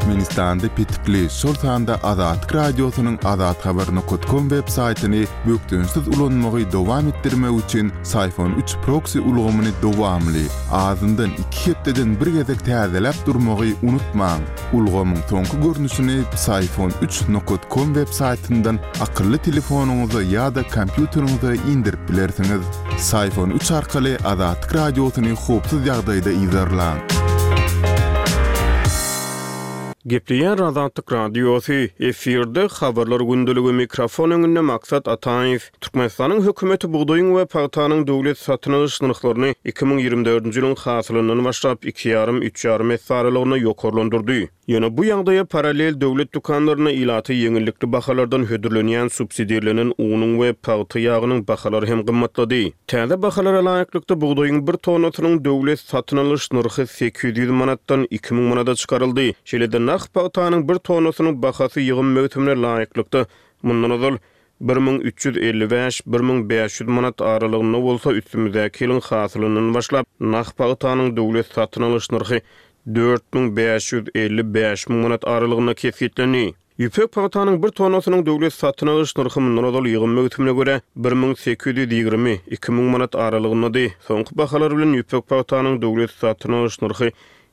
Türkmenistan'da Pitpli, Şoltanda Azat Radyosu'nun Azat Haber.com web saytını büktünsiz ulanmağı devam ettirme için Sayfon 3 proxy ulgamını devamlı ağzından 2 hepteden bir gezek tazelep durmağı unutmayın. Ulgamın sonku görünüşünü Sayfon3.com web saytından akıllı telefonunuza ya da kompüterinize indirip bilersiniz. Sayfon 3 arkalı Azat Radyosu'nu hopsuz yağdayda izlerler. Gepleyen Azatlyk Radiosu efirde habarlar gündülügi mikrofon öňünde Maksat Ataýew. Türkmenistanyň hökümeti buğdaýyň we paýtanyň döwlet satyn alyş narhlaryny 2024-nji ýylyň hasylyndan başlap 2,5-3,5 hesap aralygyna ýokarlandyrdy. Ýöne bu ýagdaýa paralel döwlet dukanlaryna ilaty ýeňillikli bahalardan hödürlenýän subsidiýalanyň unyň we paýta ýagynyň bahalary hem gymmatlady. Täze bahalara laýyklykda buğdaýyň 1 tonasynyň döwlet satyn alyş narhy 800 manatdan 2000 manata çykaryldy. Şeýle paýtanyň 1 tonasynyň bahasy ýygyn möhtemine laýyklykda mundan azal 1355-1500 manat aralygyna bolsa üstümizdäki ýylyň hasylyndan başlap naq paýtanyň döwlet satyn alyş narhy 4550-5000 manat aralygyna kesiplenýär. Ýüpek paýtanyň 1 tonasynyň döwlet satyn alyş narhy mundan azal ýygyn möhtemine göre 1820-2000 manat aralygynady. Soňky bahalar bilen ýüpek paýtanyň döwlet satyn alyş narhy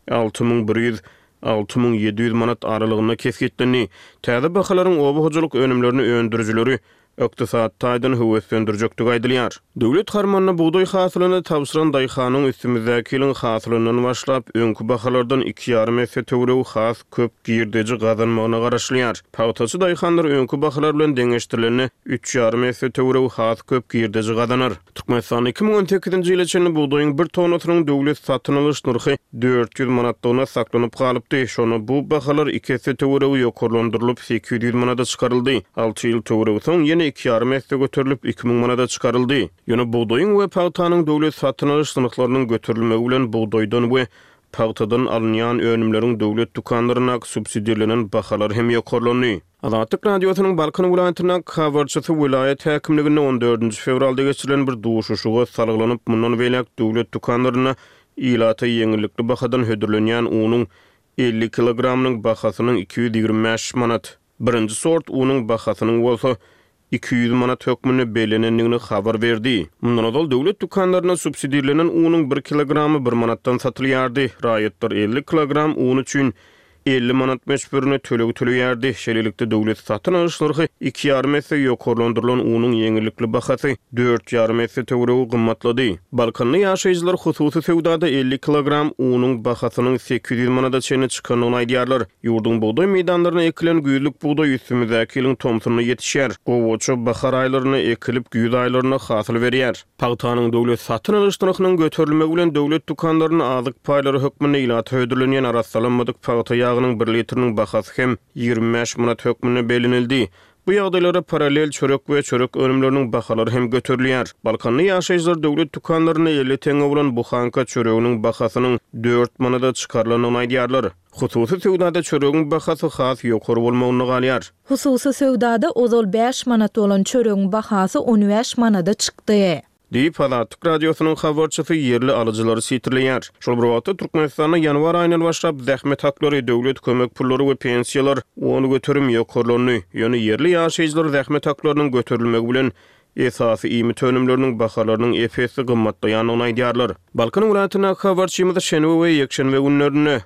6100-6700 manat aralygyna kesiplenýär. Täze bahalaryň oba hojalyk önümlerini öndürüjileri öktisaatdaýdan höwetlendirjekdigi aýdylýar. Döwlet harmanyna buğdaý hasylyny tapşyran daýhanyň üstümizdäki ýylyň hasylyndan başlap öňkü bahalardan 2,5 hesse töwereg has köp girdeji gazanmagyna garaşlýar. Paýtaçy daýhanlar öňkü bahalar bilen deňeşdirileni 3,5 hesse töwereg has köp girdeji gazanar. Türkmenistan 2018-nji ýyl içinde buğdaýyň 1 tonasynyň döwlet satyn alyş narhy 400 manatdan saklanyp galypdy. Şonu bu bahalar 2 hesse töwereg ýokarlandyrylyp 800 manata çykaryldy. 6 ýyl töwereg soň ýene 2,5 hesse göterilip 2000 manata çykaryldy. Ýöne buğdaýyň we paýtanyň döwlet satyn alyş narhlarynyň göterilmegi bilen buğdaýdan we paýtadan alynýan önümleriň döwlet dukanlaryna subsidiýalanyň bahalary hem ýokarlandy. Azatlyk Radiosynyň Balkan welaýatyna habarçysy welaýat häkimliginde 14 fevralda geçirilen bir duşuşuga salgylanyp mundan welek döwlet dukanlaryna ilaty ýeňillikli bahadan hödürlenýän unyň 50 kilogramynyň bahasynyň 225 manat. Birinji sort unyň bahasynyň bolsa 200 manat hökmüne belenenligini habar berdi. Mundan azal döwlet dukanlaryna subsidiýalanyň unyň 1 kilogramy 1 manatdan satylýardy. Raýatlar 50 kilogram un üçin 50 manat meşburuna tölegýärdi. Şeýlelikde döwlet satyn alyş narhy 2,5 hesse ýokarlandyrylan unyň ýeňillikli bahasy 4,5 hesse töweregi gymmatlady. Balkanly ýaşaýjylar hususy sewdada 50 kilogram unyň bahasynyň 800 manata çenine çykanyny aýdýarlar. Ýurdun buğdaý meýdanlaryna ekilen güýzlük buğdaý üstümizdäki ýylyň tomsunyna ýetişýär. Gowaça bahar aýlaryna ekilip güýz aýlaryna hasyl berýär. Paýtanyň döwlet satyn alyş narhynyň göterilmegi bilen döwlet dukanlaryna azyk paýlary hökmüne ilaty hödürlenýän arassalanmadyk paýta ýagynyň 1 litriniň bahasy hem 25 manat hökmüne belenildi. Bu ýagdaýlara paralel çörek we çörek önümleriniň bahalary hem göterilýär. Balkanly ýaşaýjylar döwlet dukanlaryna 50 teňe bolan buhanka çöreginiň bahasynyň 4 manata çykarylanyny aýdýarlar. Hususy sewdada çöregiň bahasy has ýokary bolmagyny galýar. Hususy sewdada ozal 5 manat bolan çöregiň bahasy 15 manata çykdy. Diýip Azatlyk Radiosynyň habarçysy ýerli alyjylary sitirleýär. Şol bir wagtda Türkmenistanyň ýanwar aýynyň başlap zähmet haklary, döwlet kömek pullary we pensiýalar ony göterim ýokarlandy. Ýöne ýerli ýaşaýjylar zähmet haklarynyň göterilmegi bilen esasy iýmit önümleriniň bahalarynyň efesi gymmatlaýanyny aýdýarlar. Balkan welaýatyna habarçymyz şenbe we ýekşenbe günlerine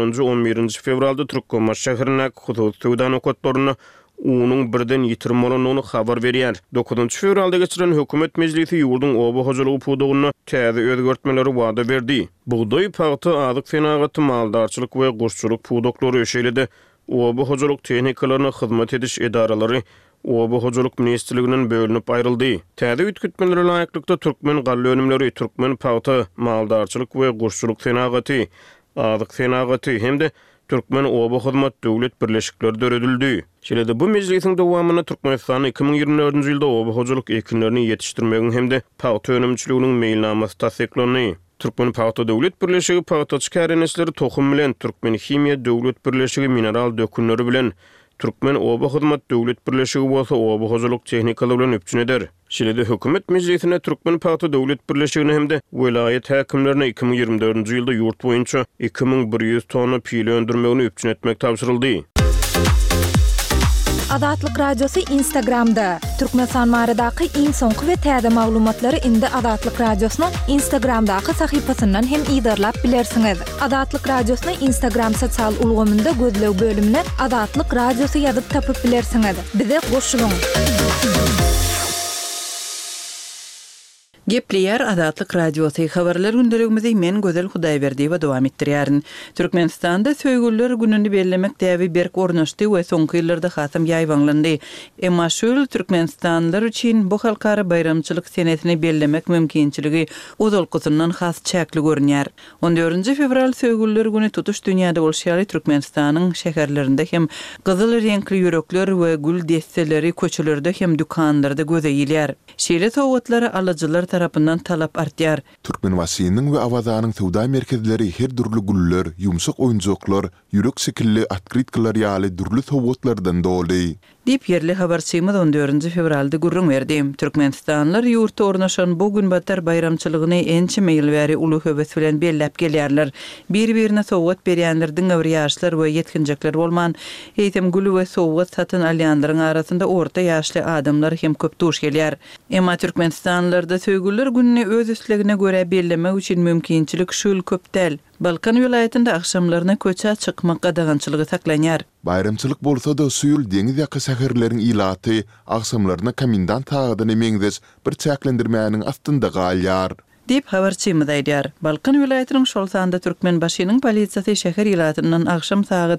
10-11 fevralda Türkmenistan şäherine hususy sewda nokatlaryna unyň birden ýitirmelanyny habar berýär. 9 fevralda geçirilen hökümet mejlisi ýurdun oba hojalygy pudugyna täze özgertmeleri wada berdi. Buğdaý paýta azyk senagaty maldarçylyk we goşçuluk pudoklary öşeýledi. Oba hojalyk tehnikalaryna hyzmat ediş edaralary oba hojalyk ministrliginiň bölünip aýryldy. Täze ütkütmeleri laýyklykda türkmen gally önümleri, türkmen paýta maldarçylyk we goşçuluk senagaty, azyk senagaty hemde Türkmen oba hyzmat döwlet birleşikleri döredildi. Şeýle bu mejlisiň dowamyna Türkmenistan 2024-nji ýylda oba hojalyk ekinlerini ýetişdirmegi hemde paýta önümçiliginiň meýilnamasy tasdiklandy. Türkmen paýta döwlet birleşigi paýtaçy kärenişleri tohum bilen Türkmen himiýa döwlet birleşigi mineral dökünleri bilen Türkmen oba hyzmat döwlet birleşigi bolsa oba hojuluk tehnikalary bilen üpçün eder. Şeýle hökümet meclisine Türkmen paýty döwlet birleşigine hemde vilayet häkimlerine 2024-nji ýylda ýurt boýunça 2100 tonna pil öndürmegini üpçün etmek tapşyryldy. Azatlyk radiosu Instagramda. Türkmenistan baradaky iň soňky we täze maglumatlary indi Azatlyk radiosynyň Instagramdaky sahypasyndan hem ýydarlap bilersiňiz. Azatlyk radiosyny Instagram sosial ulgamynda gözlew bölümine Azatlyk radiosu ýazyp tapyp bilersiňiz. Bize goşulyň. Gepleýär Azatlyk radiosu habarlar gündeligimizi men Gözel Hudaýberdi we dowam etdirýärin. Türkmenistanda söýgüller gününi bellemek däbi berk ornaşdy we soňky ýyllarda hasam ýaýwanlandy. Emma şol Türkmenistanlar üçin bu halkara bayramçylyk senetini bellemek mümkinçiligi uzalkysyndan has çäkli görünýär. 14 fevral söýgüller güni tutuş dünýäde bolşýary Türkmenistanyň şäherlerinde hem gyzyl reňkli ýörekler we gül desteleri köçelerde hem dükanlarda göze ýylýar. Şeýle sowatlary alıjylar tarapından talap artýar. Türkmenwasynyň we awazanyň sowda merkezleri her durly güller, ýumşak oýunjoklar, ýürek şekilli atkritkalar ýaly durly sowatlardan doldy. Dip yerli habarçymyz 14 fevralda gurrun berdi. Türkmenistanlar ýurtda ornaşan bu gün batar bayramçylygyny ençe meýilbäri uly höwes bilen bellep gelýärler. Bir-birine sowgat berýänlerdiň öwri ýaşlar we ýetkinjekler bolman, eýtem gül we sowgat satyn alýanlaryň arasynda orta ýaşly adamlar hem köp duş gelýär. Emma Türkmenistanlarda söýgüller gününi öz üstlegine göre bellemek üçin mümkinçilik şol köp däl. Balkan vilayetinde akşamlarına köçe çıkmak qadağançılığı saklanýar. Bayramçylyk bolsa da suýul deňiz ýaky şäherleriň ilaty akşamlaryna komendant taýdan emeňiz bir çäklendirmäniň astynda galýar. Dip habarçymyz aýdýar. Balkan vilayetiniň şol sanda Türkmenbaşynyň polisiýasy şäher ilatynyň akşam saat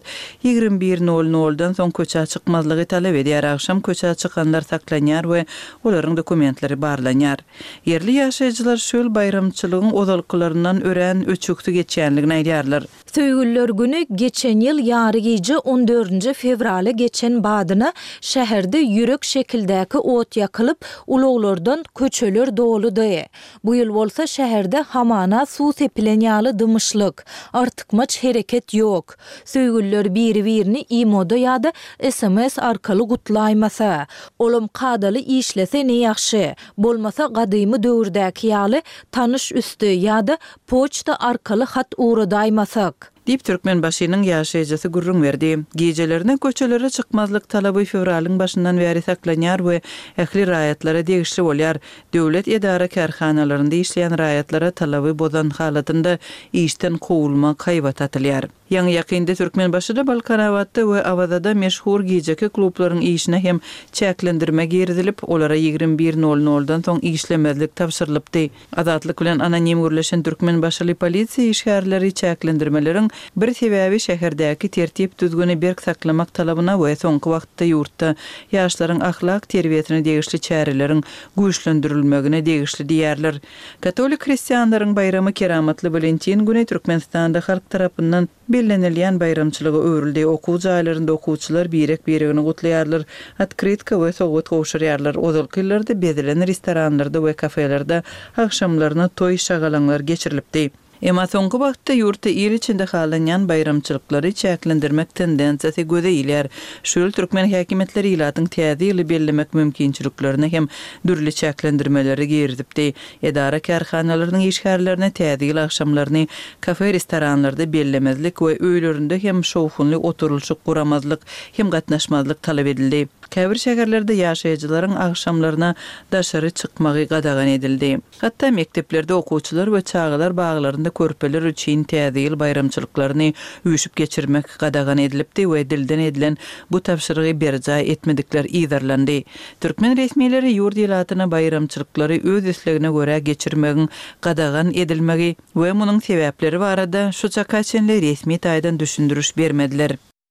21:00-dan soň köçe çykmazlygy talap edýär. Akşam köçe çykanlar saklanýar we olaryň dokumentleri barlanýar. Yerli ýaşaýjylar şol bayramçylygyň ozalklaryndan ören öçükdi geçýänligini aýdýarlar. Söýgüller güni geçen ýyl ýary gece 14 fevraly geçen badyna şäherde ýürek şekildäki ot ýakylyp ulaglardan köçeler doludy. Bu ýyl bolsa şäherde hamana suw sepilen ýaly dymyşlyk, artykmaç hereket ýok. Söýgüller biri-birini imoda ýa-da SMS arkaly gutlaýmasa, olum kadaly işlese ne ýaxşy, bolmasa gadymy döwürdäki ýaly tanyş üstü ýa-da poçta arkaly hat uğradaýmasak. Dip Türkmenbaşynyň ýaşaýjysy gurrun berdi. Gecelerine köçelere çykmazlyk talaby fevralyň başyndan bäri saklanýar we ähli raýatlara degişli bolýar. Döwlet edara karhanalarynda işleýän raýatlara talaby bozan halatynda işden kowulmak haýbat atylýar. Ýa-ni ýakynda Türkmenbaşyda Balkanawatda we Awazada meşhur gejeki klublaryň işine hem çäklendirme girdilip, olara 21:00-dan soň işlemezlik tapşyrylypdy. Azatlyk bilen anonim gürleşen Türkmenbaşyly polisiýa işgärleri çäklendirmeleriň bir sebäbi şäherdäki tertip düzgüni berk saklamak talabyna we soňky wagtda ýurtda ýaşlaryň ahlak terbiýetine degişli çäreleriň güýçlendirilmegine degişli diýerler. Katolik hristiýanlaryň bayramy Keramatly Valentin güni Türkmenistanda halk tarapyndan bellenilýän bayramçylygy öwrüldi. Okuw jaýlarynda okuwçylar birek-biregini gutlaýarlar, atkritka we sowgat gowşurýarlar. Ozalkyllarda bezilen restoranlarda we kafelerde akşamlaryna toý şagalanlar geçirilipdi. Emma soňky wagtda ýurtda ýyl içinde halanýan bayramçylyklary çäklendirmek tendensiýasy göze ýylýar. Şol türkmen häkimetleri ýylatyň täze ýyly bellemek mümkinçiliklerini hem dürli çäklendirmeleri girdipdi. Edara karhanalarynyň işgärlerine täze ýyl akşamlaryny kafe restoranlarda bellemezlik we öýlerinde hem şowfunly oturulşyk guramazlyk hem gatnaşmazlyk talap edildi. Käbir şäherlerde ýaşaýjylaryň akşamlaryna daşary çykmagy gadagan edildi. Hatda mekteplerde okuwçylar we çağalar baglarynda körpeler üçin täze ýyl bayramçylyklaryny üýüşüp geçirmek gadagan edilipdi we dilden edilen bu tapşyrygy berja etmedikler ýydarlandy. Türkmen resmiýetleri ýurt ýylatyna bayramçylyklary öz islegine görä geçirmegiň gadagan edilmegi we munyň sebäpleri barada şu çakaçenli resmi taýdan düşündürüş bermediler.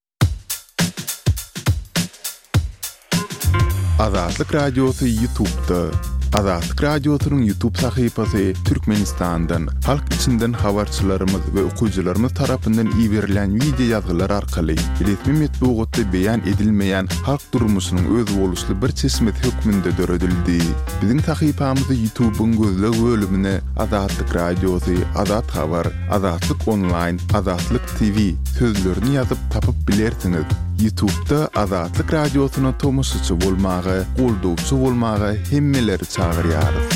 Azatlyk radiosu YouTube'da. Azatlyk radiosynyň YouTube sahypasy Türkmenistandan, halk içinden habarçylarymyz we okuwçylarymyz tarapyndan ýiberilen video ýazgylar arkaly resmi metbuatda beýan edilmeýän halk durmuşynyň öz boluşly bir çeşmet hökmünde döredildi. Biziň sahypamyzy YouTube'un gözleg bölümine Azatlyk radiosu, Azat habar, Azatlyk online, Azatlyk TV sözlerini ýazyp tapyp bilersiňiz. YouTube'da Azatlyk Radiosyna tomoşçy bolmagy, goldowçy bolmagy hemmeleri çağırýarys.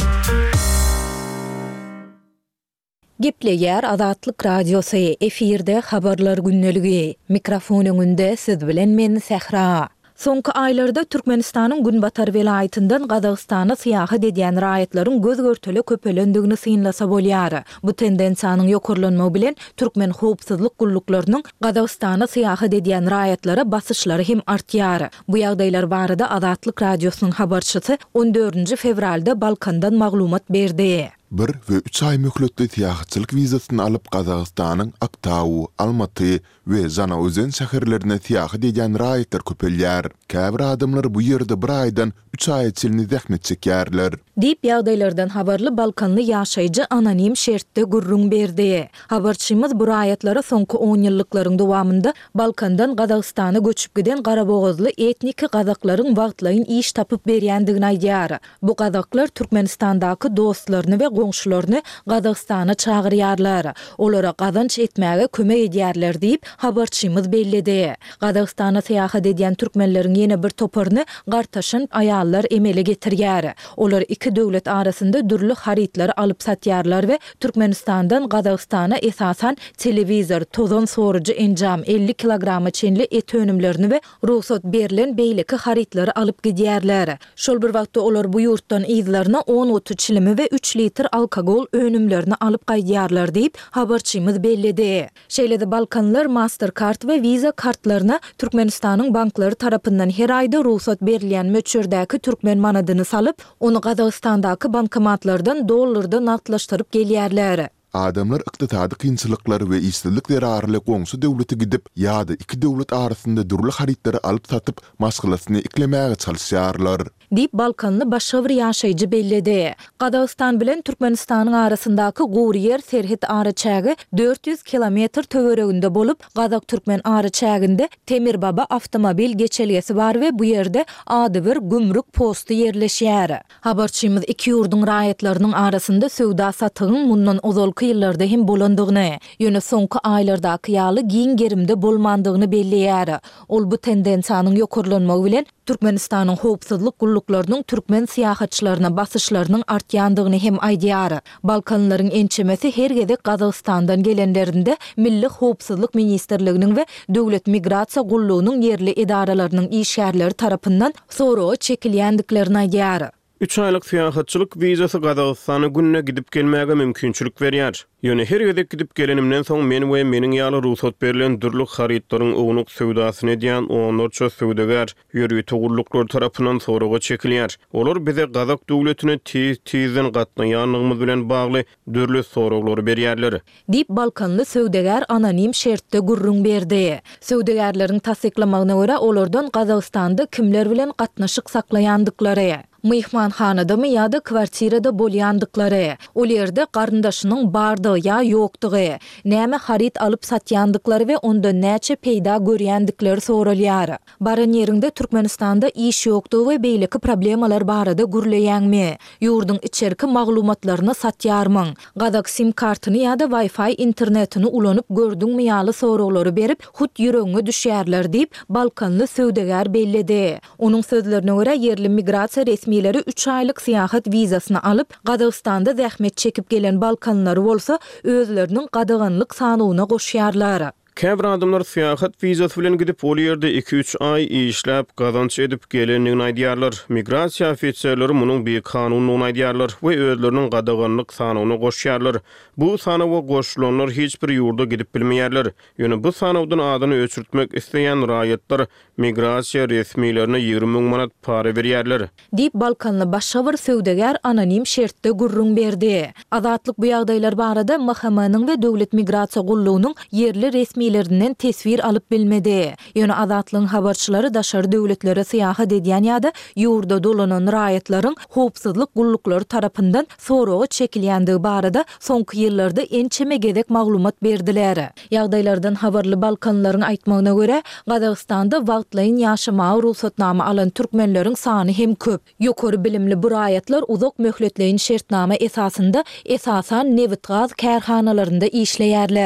Gepleýär Azatlyk Radiosu efirde habarlar günneligi. Mikrofon öňünde siz bilen men Sehra. Soňky aýlarda Türkmenistanyň Günbatar welaýatyndan Gazagystana syýahat edýän raýatlaryň göz görteli köpelendigini synlasa bolýar. Bu tendensiýanyň ýokurlanmagy bilen Türkmen howpsuzlyk gulluklarının Gazagystana syýahat edýän raýatlara basyşlary hem artýar. Bu ýagdaýlar barada Azatlyk Radiosynyň habarçysy 14 fevralda Balkandan maglumat berdi. 1 we 3 ay möhletli syýahatçylyk wizasyny alyp Gazagystanyň Aktaw, Almaty we Janaozen şäherlerine syýahat edýän raýatlar köpelýär. Käbir adamlar bu ýerde 1 aýdan 3 ay içinde zähmet çekýärler. Dip ýagdaýlardan habarly Balkanly ýaşaýjy anonim şertde gurrun berdi. Habarçymyz bu raýatlary soňky 10 ýyllyklaryň dowamında Balkandan Gazagystana göçüp giden garabogozly etniki gazaklaryň wagtlaryň iş tapyp berýändigini aýdýar. Bu gazaklar Türkmenistandaky dostlaryny we goňşularyny Gazagystana çağırýarlar. Olara gazanç etmäge kömek edýärler diýip habarçymyz bellidi. Gazagystana syýahat edýän türkmenleriň ýene bir toparyny gartaşan aýallar emele getirýär. Olar iki döwlet arasynda dürli haritlar alyp satýarlar we Türkmenistandan Gazagystana esasan telewizor, tozon sorucu enjam 50 kilograma çenli et önümlerini we ruhsat berilen beýleki haritlary alyp gidýärler. Şol bir wagtda olar bu ýurtdan izlaryna 10-30 çilimi we 3 litr alkogol önümlerini alyp gaýdýarlar diýip habarçymyz bellidi. Şeýlede Balkanlar Mastercard we Visa kartlaryna Türkmenistanyň banklary tarapyndan her aýda ruhsat berilýän möçürdäki türkmen manadyny salyp, onu Gazagystandaki bankomatlardan dollarda naqdlaşdyryp gelýärler. Adamlar ykdysady kynçylyklary we işsizlikleri arly goňşy döwlete gidip ýa-da iki döwlet arasynda durly haritlary alyp satyp maşgylasyny iklemäge çalyşýarlar. Dip Balkanly başga bir ýaşaýjy bellidi. Gazagystan bilen Türkmenistanyň arasyndaky gowryer serhet araçagy 400 kilometr töwereginde bolup, Gazak-Türkmen araçagynda Temirbaba avtomobil geçelgesi bar we bu ýerde ady bir gümrük posty ýerleşýär. Habarçymyz iki ýurduň raýatlarynyň arasynda söwda satygyň mundan uzalky ýyllarda hem bolandygyny, ýöne soňky aýlardaky ýaly giň gerimde bolmandygyny bellýär. Ol bu tendensiýanyň ýokurlanmagy bilen Türkmenistanyň howpsuzlyk gulluklarının türkmen syýahatçylaryna basyşlarynyň artýandygyny hem aýdýar. Balkanlaryň ençemesi her gezek Gazagystandan gelenlerinde Milli Howpsuzlyk Ministrliginiň we Döwlet Migrasiýa gullugynyň ýerli edaralarynyň işgärleri tarapyndan soragy çekilýändiklerini aýdýar. 3 aylyk syýahatçylyk wizasy Gazagystana günne gidip gelmäge mümkinçilik berýär. Ýöne her gezek gidip gelenimden soň men we meniň ýaly ruhsat berilen dürli haritlaryň ognuk söwdasyny edýän onlarça söwdegar ýörügi togulluklar tarapyndan soragy çekilýär. Olar bize Gazak döwletine tizen gatnaýanlygymyz bilen bagly dürli soraglary berýärler. Dip Balkanly söwdegar anonim şertde gurrun berdi. Söwdegarlaryň tasdiklamagyna görä olardan Gazagystanda kimler bilen gatnaşyk saklaýandyklary, mehmanhanada mı ýa-da kwartirada bolýandyklary, ol ýerde garyndaşynyň bardygy ýa ýokdugy, näme harit alyp satýandyklary we onda näçe peýda görýändikleri soralýar. Baran ýerinde Türkmenistanda iş ýokdugy we beýleki problemalar barada gürleýänmi? Ýurdun içerki maglumatlaryny satýarmyň? Gazak sim kartyny ýa-da Wi-Fi internetini ulanyp gördüňmi ýaly soraglary berip hut ýüregiňe düşýärler diýip Balkanly söwdegar bellidi. Onuň sözlerine görä ýerli migrasiýa resmiýetleri 3 aylyk syýahat wizasyny alyp Gazagystanda zähmet çekip gelen Balkanlary bolsa özleriniň gadaganlyk sanawyna goşýarlar. Käbir adamlar syýahat wizasy bilen gidip ol ýerde 2-3 ay işläp gazanç edip gelenligini aýdýarlar. Migrasiýa ofisiýerleri munyň bir kanunyny aýdýarlar we özleriniň gadaganlyk sanawyna goşýarlar. Bu sanawa goşulanlar hiç bir ýurda gidip bilmeýärler. Ýöne bu sanawdan adyny öçürtmek isleýän raýatlar migrasiýa resmiýetlerine 20 000 manat para berýärler. Dip Balkanly başga bir söwdegar anonim şertde gurrun berdi. Azatlyk bu ýagdaýlar barada mahkemanyň we döwlet migrasiýa gullugynyň ýerli resmiýetlerinden tesvir alyp bilmedi. Ýöne Azatlygyň habarçylary daşary döwletlere syýahat edýän ýa-da ýurda dolanan raýatlaryň howpsuzlyk gulluklary tarapyndan soragy çekilýändigi barada soňky ýyllarda ençeme gezek maglumat berdiler. Ýagdaýlardan habarly Balkanlaryň aýtmagyna görä, Gazagystanda wagtlaryň ýaşamagy ruhsatnama alan türkmenleriň sany hem köp. Ýokary bilimli bu raýatlar uzak möhletleýin şertnama esasynda esasan newit gaz kärhanalarynda işleýärler.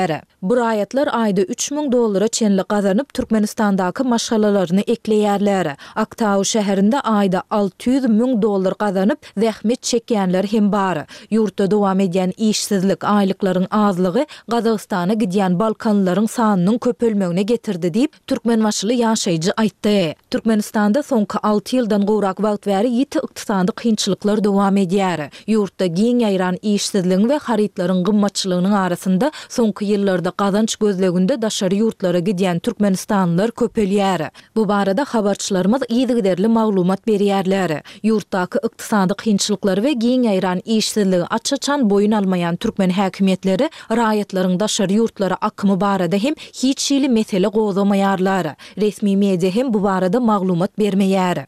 Bu raýatlar aýda $3000 çenli gazanyp Türkmenistandaky maşgalalaryny ekleýärler. Aktau şäherinde aýda $600,000 gazanyp zähmet çekýänler hem bar. Ýurtda dowam edýän işsizlik, aýlyklaryň azlygy Gazagystana gidýän Balkanlaryň sanynyň köpelmegine getirdi diýip türkmenmaşly ýaşaýjy aýtdy. Türkmenistanda soňky 6 ýyldan gowrak wagt bäri ýiti ykdysady kynçylyklar dowam edýär. Ýurtda giň ýaýran işsizligiň we harytlaryň gymmatçylygynyň arasynda soňky ýyllarda gazanç gözleginde daşary ýurtlara gidýän türkmenistanlylar köpelýär. Bu barada habarçylarymyz ýygyderli maglumat berýärler. Ýurtdaky ykdysady kynçylyklary we giň ýaýran işsizligi açaçan boyun almayan türkmen häkimetleri raýatlaryň daşary ýurtlara akymy barada hem hiç şeýle mesele gozamaýarlar. Resmi media hem bu barada maglumat bermeýär.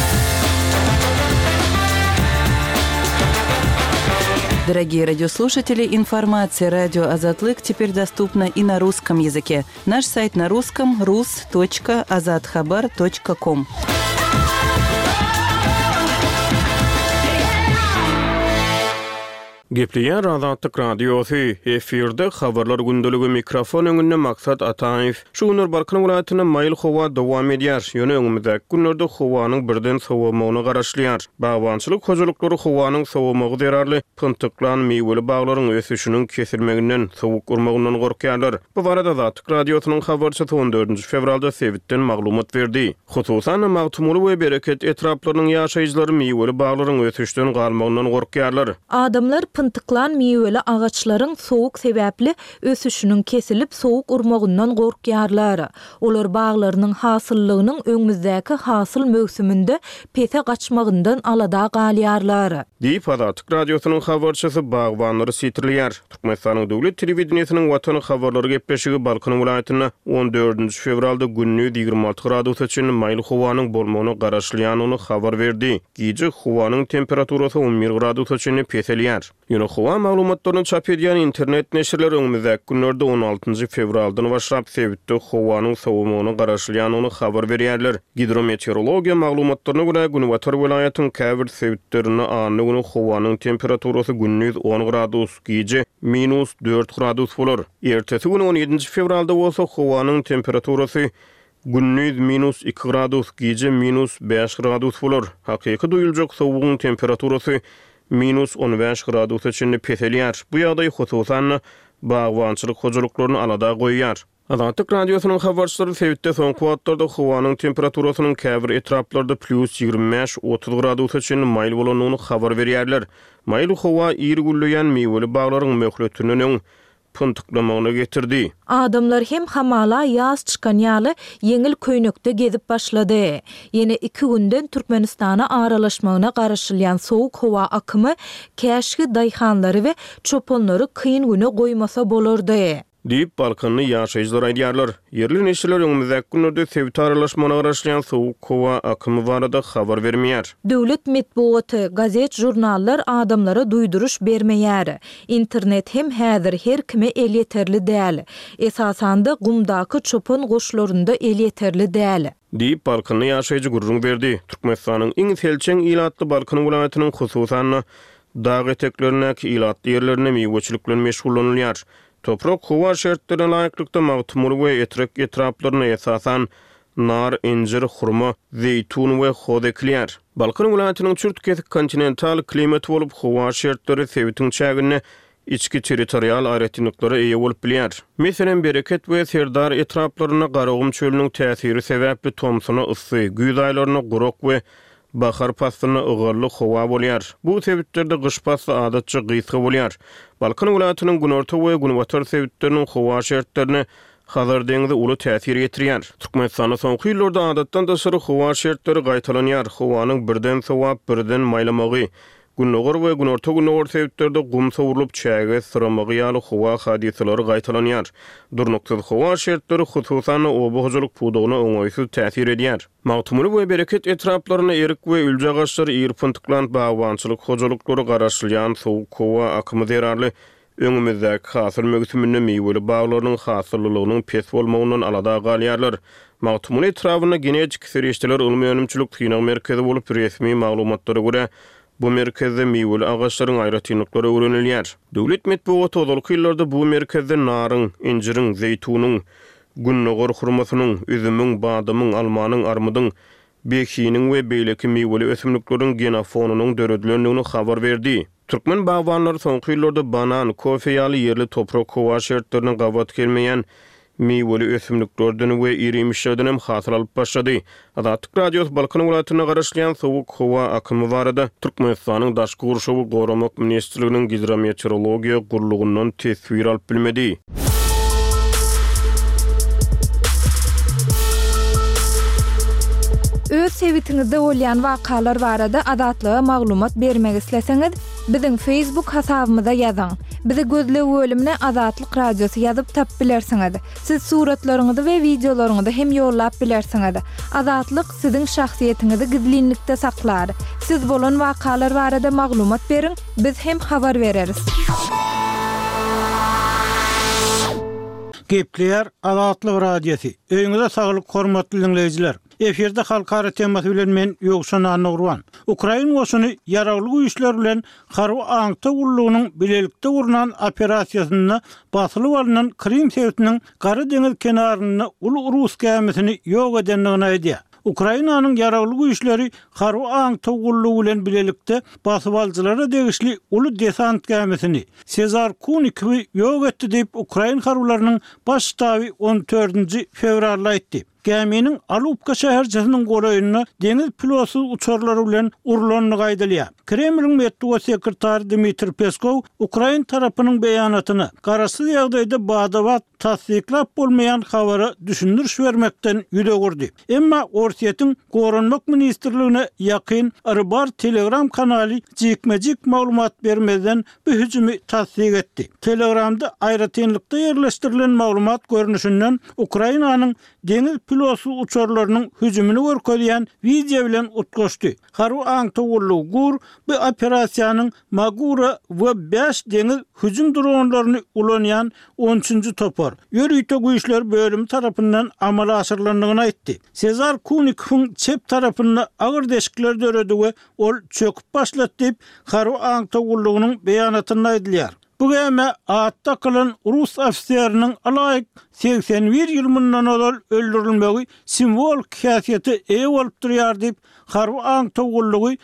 Дорогие радиослушатели, информация «Радио Азатлык» теперь доступна и на русском языке. Наш сайт на русском rus.azadkhabar.com. Gepleýän Azatlyk radiosu efirde habarlar gündöligi mikrofon öňünde Maksat Ataýew. Şu günler Balkan welaýatyna maýl howa dowam edýär. Ýöne öňümizde günlerde howanyň birden sowamagyny garaşlýar. Bagwançylyk hojalyklary howanyň sowamagy derarly pyntıklan meýweli baglaryň ösüşiniň kesilmeginden, sowuk urmagyndan gorkýarlar. Bu barada Azatlyk radiosynyň habarçysy 14 fevralda Sewitden maglumat berdi. Hususan Magtumulu we Bereket etraplarynyň ýaşaýjylary meýweli baglaryň ösüşden galmagyndan gorkýarlar. Adamlar pyntıklan meýweli agaçlaryň sowuk sebäpli ösüşiniň kesilip sowuk urmagyndan gorkýarlar. Olar baglarynyň hasyllygynyň öňümüzdäki hasyl mögsüminde pete gaçmagyndan alada galýarlar. Diýip Azatlyk radiosynyň habarçysy bagwanlary sitirlýär. Türkmenistanyň döwlet telewizionynyň watany habarlary gepleşigi Balkan welaýatyna 14 fevralda günnüg 26 gradus üçin maýl howanyň bolmagyny garaşlýanyny habar berdi. Gije howanyň temperaturasy 11 gradus üçin peselýär. Ýöne howa maglumatlaryny çap edýän internet neşirler öňümizde günlerde 16 fevraldan başlap Sewitde howanyň sowamagyny garaşlýanyny habar berýärler. Hidrometeorologiýa maglumatlaryna görä Günwatar welaýatynyň käbir Sewitlerine anly güni howanyň temperaturasy gündüz 10 gradus, gije -4 gradus bolar. Ertesi güni 17 fevralda bolsa howanyň temperaturasy gündüz -2 gradus, gije -5 gradus bolar. Hakyky duýuljak sowugyň temperaturasy -15 gradus üçin peselýär. Bu ýagdaý hususan bagwançylyk hojalyklaryny alada goýýar. Azatlyk radiosynyň habarçylary Sewitde soňky wagtlarda howanyň temperaturasynyň käbir etraplarda +25-30 gradus üçin maýl bolanyny habar berýärler. Maýl howa ýeri gülleýän meýweli baglaryň möhletiniň pyntıklamagyna getirdi. Adamlar hem hamala ýaz çykan ýaly ýeňil köýnekde gezip başlady. Ýene 2 günden Türkmenistana aralaşmagyna garaşylýan sowuk howa akymy käşki daýhanlary we çoponlary kyn güne goýmasa bolardy. Diýip Balkanly ýaşaýjylar aýdýarlar. Yerli neşirler öňümizde günlerde Sewit aralaşmagyna garaşlýan sowuk howa akymy barada habar bermeýär. Döwlet medeniýeti, gazet, jurnallar adamlara duýduruş bermeýär. Internet hem häzir her kime el ýeterli däl. Esasanda gumdaky çopon goşlarynda el ýeterli däl. Diýip Balkanly ýaşaýjy gurrun berdi. Türkmenistanyň iň selçeň ilatly Balkan welaýatynyň hususan dağ eteklerindäki ilatly ýerlerine meýweçilik bilen meşgullanylýar. Toprak howa şertlerine laýyklykda Magtumul we Etrek etraplaryna esasan nar, incir, hurma, zeytun we hod ekleýär. Balkan welaýatynyň çürt kesik kontinental klimat bolup howa şertleri Sewitiň çägine içki territorial aýratynlyklary eýe bolup bilýär. Meselem Bereket we Serdar etraplaryna garagym çölüniň täsiri sebäpli Tomsona ysy, güýz aýlaryna gurok we bahar pasyna ıgarly howa bolýar. Bu sebeplerde gyş pasy adatça gysga bolýar. Balkan welaýatynyň günorta we Günwatar sebepleriniň howa şertlerine hazır deňde uly täsir ýetirýär. Türkmenistana soňky ýyllarda adatdan daşary howa şertleri gaýtalanýar. Howanyň birden sowap, birden maýlamagy, günnogar we günorta günnogar sebeplerde gum sowurulyp çäge sıramagy ýaly howa hadiseleri gaýtalanýar. Durnuksyz howa şertleri hususan oba hojalyk pudugyna oňaýsyz täsir edýär. Magtumulu we Bereket etraplaryna erik we ülje agaçlary ýerpyntıklan bagwançylyk hojalyklary garaşylýan sowuk howa akymy derarly öňümüzdäki hasyl mögsüminde meýweli baglarynyň hasyllygynyň pes bolmagyndan alada galýarlar. Magtumulu etrawyna genetik serişdeler ulmy önümçilik synaw merkezi bolup resmi maglumatlara görä Bu merkezde miweli agaçlaryň aýratynlyklary öwrenilýär. Döwlet medeniýet ozalky ýyllarda bu merkezde naryň, injiriň, zeytunyň, günnogor hurmasynyň, üzümüň, badamyň, almanyň, armudyň, bekiniň we beýleki miweli ösümlikleriň genofonunyň döredilendigini habar berdi. Türkmen bagwanlary soňky ýyllarda banan, kofe ýaly ýerli toprak howa şertleriniň gabat gelmeýän miweli ösümliklerden we irimişlerden hem hasıl alyp başlady. Azatlyk radios Balkan welaýatyna garaşlayan sowuk howa akymy barada Türkmenistanyň daşky gurşawy goramak ministrliginiň gidrometeorologiýa gurulugundan tesbir alyp bilmedi. Öz sevitiňizde bolýan wakalar barada adatlyga maglumat bermek isleseňiz, biziň Facebook hasabymyza ýazyň. Bizi gözlep bölümine Azatlyk radiosu ýazyp tap bilersiňiz. Siz suratlaryňyzy we videolaryňyzy hem ýollap bilersiňiz. Azatlyk siziň şahsiýetiniňizi gizlinlikde saklar. Siz bolan wakalar barada maglumat beriň, biz hem habar bereriz. Gepler Azatlyk radiosu. Öňüňizde saglyk hormatly dinleýijiler. Eferde halkara temasy bilen men ýokşan anygurwan. Ukraina goşuny ýaragly güýçler bilen Harby aňta ullugynyň bilelikde urunan operasiýasyna basylyp alynan Krim sewtiniň Gary deňiz kenaryna ulu Rus kämisini ýok edendigini aýdýar. Ukrainanyň ýaragly güýçleri Harby aňta ullugy bilen bilelikde basyp aljylara degişli ulu desant kämisini Sezar Kunikowy ýok etdi diýip Ukraina harbylarynyň baş ştaby 14-nji fevralda aýtdy. Geminin Alupka şäherçesiniň goraýynyna deňiz pilosy uçarlary bilen urulanyny gaýdylýar. Kremliň medeniýet sekretary Dmitri Peskov Ukraina tarapynyň beýanatyny garaşsyz ýagdaýda badabat tasdiklap bolmaýan habary düşündürüş bermekden ýüdegurdy. Emma Orsiýetiň Goranmak ministrligine ýakyn Arbar Telegram kanaly jikmejik maglumat bermeden bu hüjümi tasdik etdi. Telegramda aýratynlykda ýerleşdirilen maglumat görnüşinden Ukrainanyň deňiz pilosy uçarlarynyň hüjümini görkezýän video bilen utgaşdy. Harby aňta ullugy gur bu operasiýanyň Magura we 5 deňiz hüjüm dronlaryny ulanýan 13-nji topar. Ýörüýte güýçler bölümi tarapyndan amala aşyrylandygyny aýtdy. Sezar Kunikowyň çep tarapynda agyr deşikler döredi we ol çöküp başlatdy diýip Harby aňta ullugynyň beýanatyny aýdylýar. Bu gäme atda kılan Rus ofisieriniň alaýyk 81 ýyl mundan ozal öldürilmegi simbol häsiýeti eýe bolup durýar diýip Harby aňta ullugy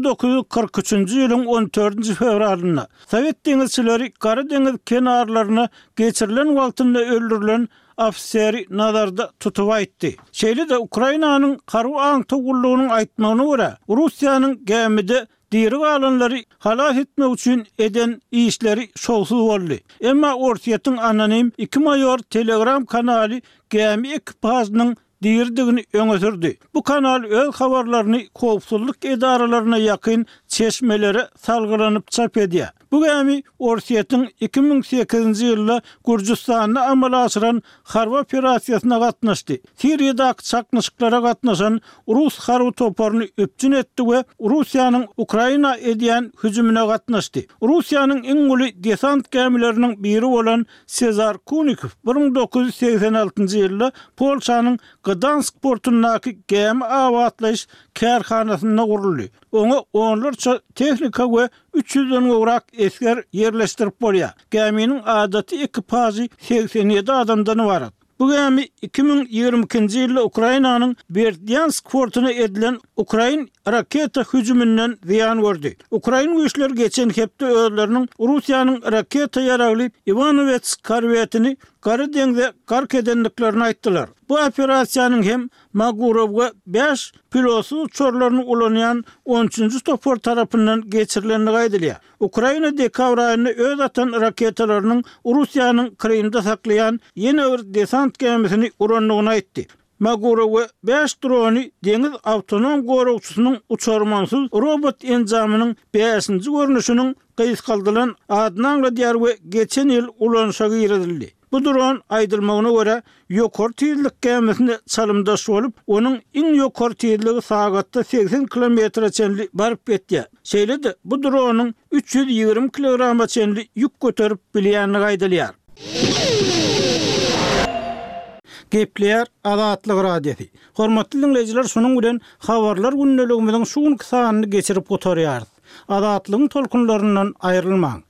1943-nji ýylyň 14-nji fevralynda Sowet deňizçileri Gary deňiz kenarlaryna geçirilen wagtynda öldürilen ofisieri nazarda tutup aýtdy. Şeýle-de Ukrainanyň Harby aňta ullugynyň aýtmagyna görä Russiýanyň gemide diýeri alanlary halas etmek üçin eden işleri şowsuz boldy. Emma Orsiýetiň anonim 2 mayor Telegram kanaly gemi ekipasynyň diýerdigini öňe sürdi. Bu kanal öz habarlaryny howpsuzlyk edaralaryna ýakyn çeşmelere salgylanyp çap edýär. Bu gemi Orsiýetiň 2008-nji ýylda Gürjistanyna amala aşyran harby operasiýasyna gatnaşdy. Siriýadaky çaknyşyklara gatnaşan Rus harby toparyny öpjün etdi we Russiýanyň Ukraina edýän hüjümine gatnaşdy. Russiýanyň iň uly desant gemileriniň biri bolan Sezar Kunikow 1986-njy ýylda Polşanyň Gdansk portundaky gemi awatlaş kärhanasyna guruldy. Oňa onlarça tehnika we 300-den gowrak esker yerleşdirip bolýar. Geminiň adaty ekipajy 87 adamdan ibaret. Bu gemi 2022-nji ýylda Ukrainanyň Berdyansk portuna edilen Ukrain raketa hüjümünden ziyan gördü. Ukraina güýçleri geçen hepde özleriniň Russiýanyň raketa ýaragly Ivanovets korvetini Gary deňizde gark edendiklerini aýtdylar. Bu operasiýanyň hem Magura we 5 pilosy uçarlaryny ulanýan 13-nji topar tarapyndan geçirilenligi aýdylýar. Ukraina dekabr aýyna öz atan raketalarynyň Russiýanyň Krimde saklayan ýene bir desant gemisini uranlygyny aýtdy. Magura we 5 drony deňiz awtonom gorugçusynyň uçarmansyz robot enjamynyň 5-nji görnüşiniň gysgaldylan adnaňla diýer we geçen ýyl ulanşagy ýerdildi. Bu dron aýdylmagyna görä ýokary tezlik gemisine çalymdaş bolup, onuň iň ýokary tezligi sagatda 80 km çenli baryp ýetdi. Şeýle-de bu dronyň 320 kg çenli ýük göterip bilýänligi aýdylýar. Gepler Azatlyk radiosu. Hormatly dinleyijiler, şonuň bilen habarlar günneligimiziň şu sanyny geçirip gotarýarys. Azatlygyň tolkunlaryndan aýrylmaň.